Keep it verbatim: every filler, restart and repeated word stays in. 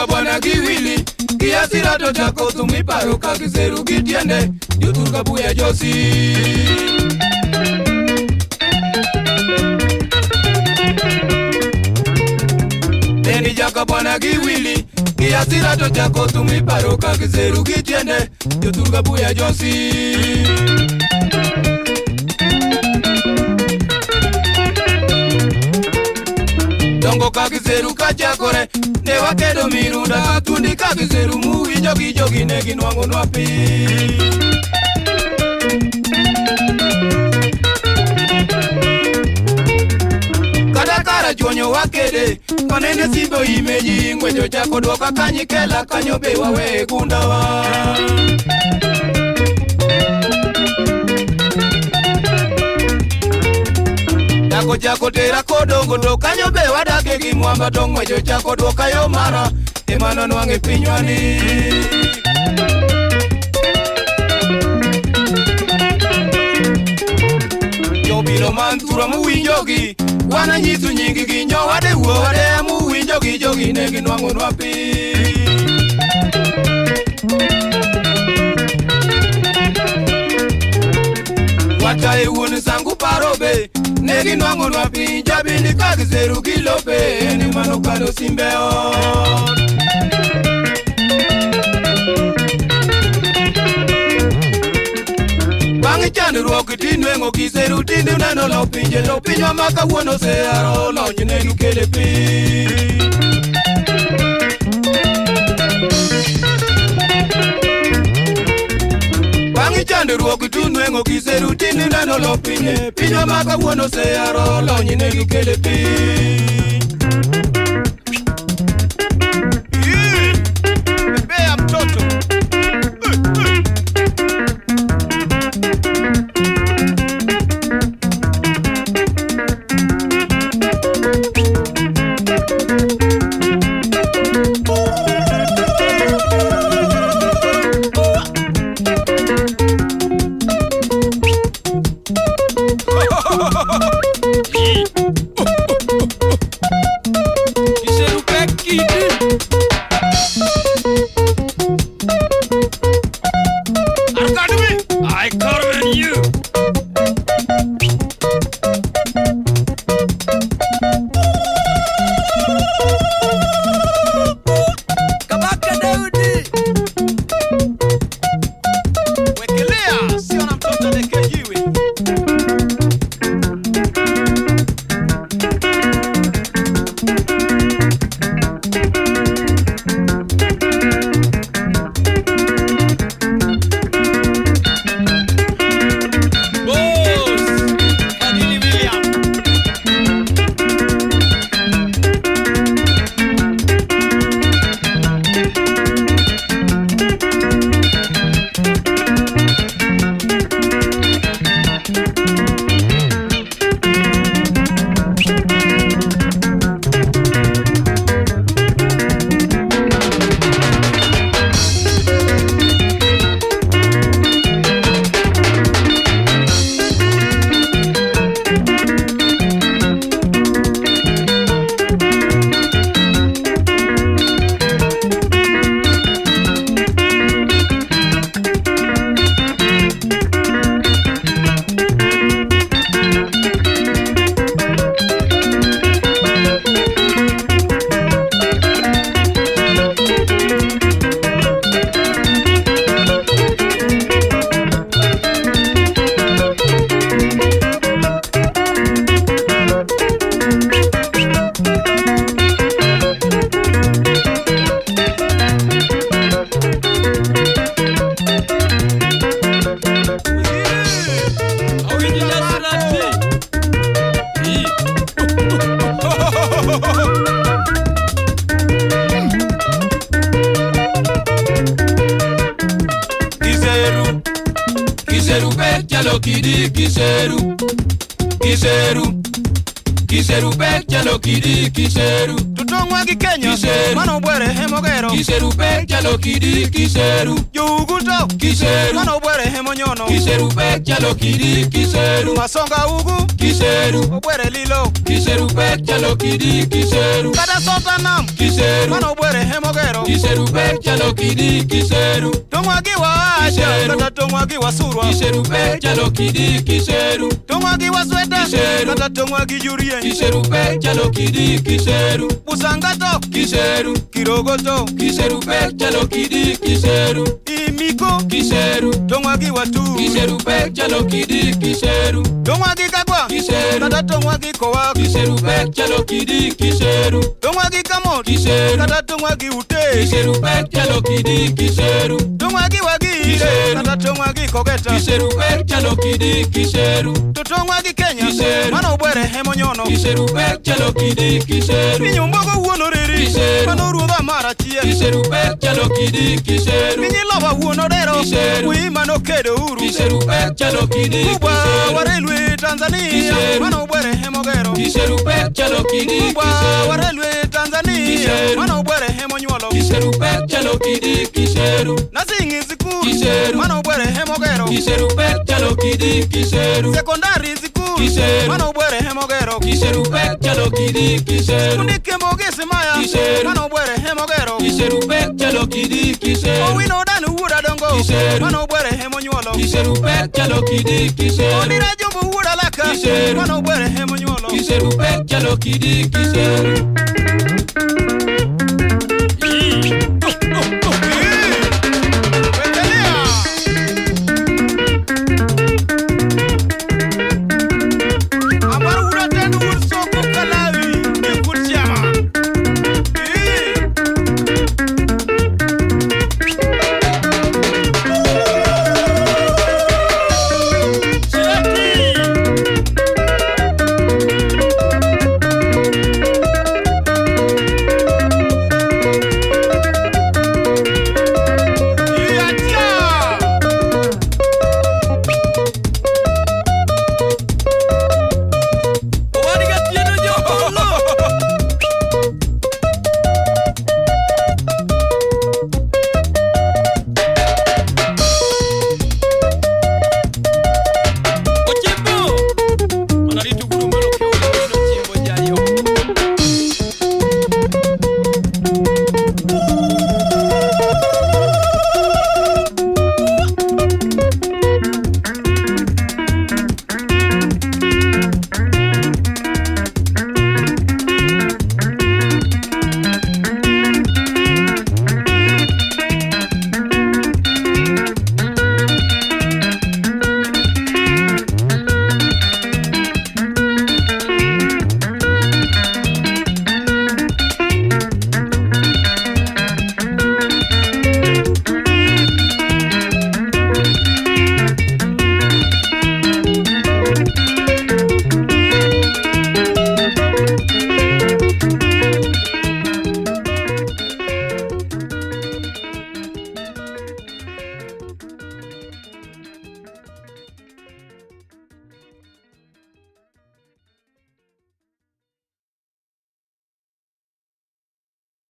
jaka bwana giwili kiasira to jako tumi paro ka kiseru gitiende yuturga buya josi Neni jaka bwana giwili kiasira to jako tumi paro ka kiseru gitiende yuturga buya josi Dongo kakizeru kachakore ne wakedo mirunda tundi kakizeru muwi jogi jogi ne ginwango nwapi Kada kara chonyo wakede konene simbo imeji ngwejo chako dwoka kanyikela kanyo be wawe kundawa Chako chako tera kodongo to kanyo be wadake gi mwamba to ngwejo chako dwoka yo mara emano nwange pinywani Jobiro mantura muwinjogi wana nyisu nyingi gi nyo wade uo wade muwinjogi jogi negi nwango nwapi Wata e wuni sangu parobe Negi nwango nwapi Jabini kakizeru kilope Ni mano kado simbeo Bangi chani ruoki tinwengo kiseru tindi unano lo pinje Lo pinyo maka uono se aro Lo njine nukele pi Bangi chande ruoki tunwengo kiseru tini nano lo pinye Pinyo maka uono se aro lo njine nukele pi Bebea mtoto Kiseru, Kiseru pek chalo kidi kiseru. Tutongwa gi Kenya mano bwere hemogero. Kiseru pek chalo kidi kiseru. Jouguto kiseru mano bwere hemonyono. Kiseru pek chalo kidi kiseru. Masonga ugu kiseru obwere lilo. Kiseru pek chalo kidi kiseru. Kada sota nam kiseru mano bwere hemogero. Kiseru pek chalo kidi kiseru. Tongwa gi waaja kata tongwa gi wasurwa. Kiseru pek chalo kidi kiseru. Tongwa gi wasweta kata tongwa gi jurien. Kiseru pek chalo kidi kiseru. Busangato kiseru. Kirogoto kiseru pek chalo kidi kiseru. Imiko kiseru. Tongwa gi watu kiseru pek chalo kidi kiseru. Tongwa gi kagwa kiseru kata tongwa gi kowa. Kiseru pek chalo kidi kiseru. Tongwa gi kamot kiseru kata tongwa gi ute. Kiseru pek chalo kidi kiseru. Tongwa gi wagi kiseru kata tongwa gi kogeta. Kiseru pek chalo kidi kiseru. Tongwa gi Kenya kiseru mano bwere hemonyono. Kiseru pek chalo kidi kiseru. Pinyo mbogo uono riri kiseru mano ruodha marachie. Kiseru pek chalo kidi kiseru. Pinyi loba uono dero kiseru ui mano kedo uru. Kiseru pek chalo kidi kiseru. Kubwa warelwe Tanzania kiseru mano bwere hemogero. Kiseru pek chalo kidi kiseru. Kubwa warelwe Tanzania kiseru mano bwere hemonyuolo. Kiseru pek chalo kidi kiseru. Nasingi ziku kiseru mano bwere hemogero. Kiseru pek chalo kidi kiseru. Sekondari ziku kiseru mano bwere hemogero. Kiseru pek chalo kidi kiseru. Kunike mboge semaya kiseru mano bwere hemogero. Kiseru pek chalo kidi kiseru. Owino danu wuda dongo kiseru mano bwere hemonyuolo. Kiseru pek chalo kidi kiseru. Odira jombo wuda laka kiseru mano bwere hemonyuolo. Kiseru pek chalo kidi kiseru.